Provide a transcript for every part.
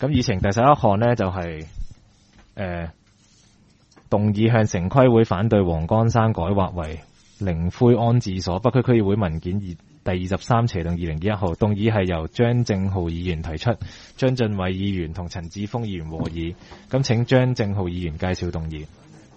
咁議程第11項呢，就係動議向城規會反對黃崗山改劃為靈灰安置所。北區區議會文件第23/2021號，動議係由張正浩議員提出，張俊偉議員同陳志峰議員和議。咁請張正浩議員介紹動議。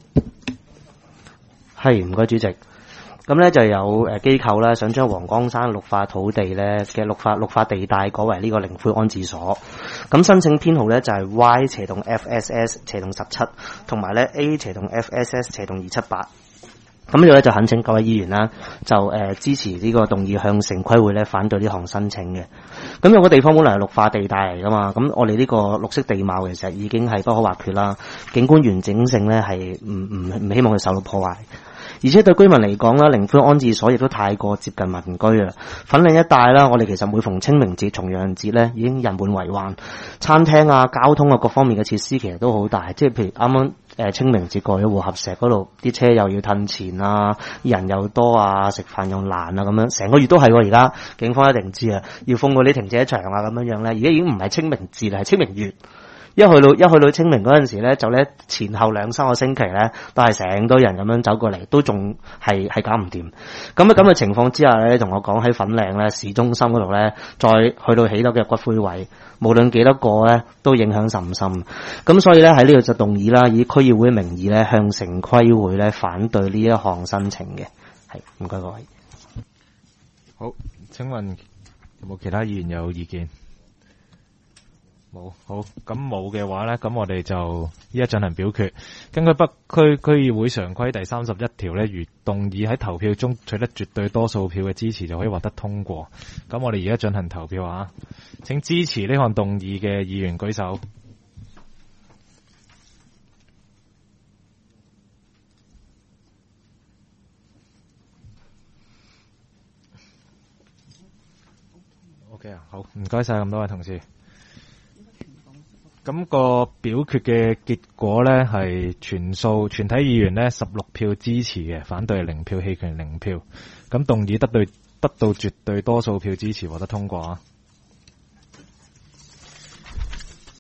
係，唔該主席。咁咧就有機構咧想將黃崗山綠化土地咧嘅綠化地帶改為呢個靈灰安置所。咁申請編號咧就係 Y/FSS/17， 同埋咧 A/FSS/278。咁呢度咧就懇請各位議員啦，就支持呢個動議向城規會咧反對呢項申請嘅。咁有個地方本來係綠化地帶嚟噶嘛，咁我哋呢個綠色地貌其實已經係不可或缺啦，景觀完整性咧係唔希望佢受到破壞。而且對居民嚟講啦，靈灰安置所亦都太過接近民居啦。粉嶺一帶啦，我哋其實每逢清明節、重陽節咧，已經人滿為患，餐廳啊、交通啊各方面嘅設施其實都好大。即係譬如啱啱清明節過咗和合石嗰度，啲車又要褪前啊，人又多啊，食飯又難啊，咁樣成個月都係喎。而家警方一定知啊，要封嗰啲停車場啊咁樣咧。而家已經唔係清明節啦，係清明月。一去到清明嗰陣時咧，就咧前後2-3個星期咧，都係成堆人咁樣走過嚟，都仲係搞唔掂。咁嘅情況之下咧，同我講喺粉嶺咧市中心嗰度咧，再去到起多嘅骨灰位，無論幾多個咧，都影響甚深。咁所以咧喺呢度就動議啦，以區議會名義咧向城規會咧反對呢一項申請嘅。係，唔該各位。 好，請問有冇其他議員有意見？冇。好，咁冇嘅話呢，咁我哋就依家進行表決。根據北區區議會常規第31條呢，如動議喺投票中取得絕對多數票嘅支持，就可以獲得通過。咁我哋而家進行投票啊！請支持呢項動議嘅議員舉手。OK 啊，好，唔該晒咁多位同事。咁個表決嘅結果呢，係全體議員呢16票支持嘅，反對係0票，棄權0票。咁動議得到絕對多數票支持，獲得通過啊！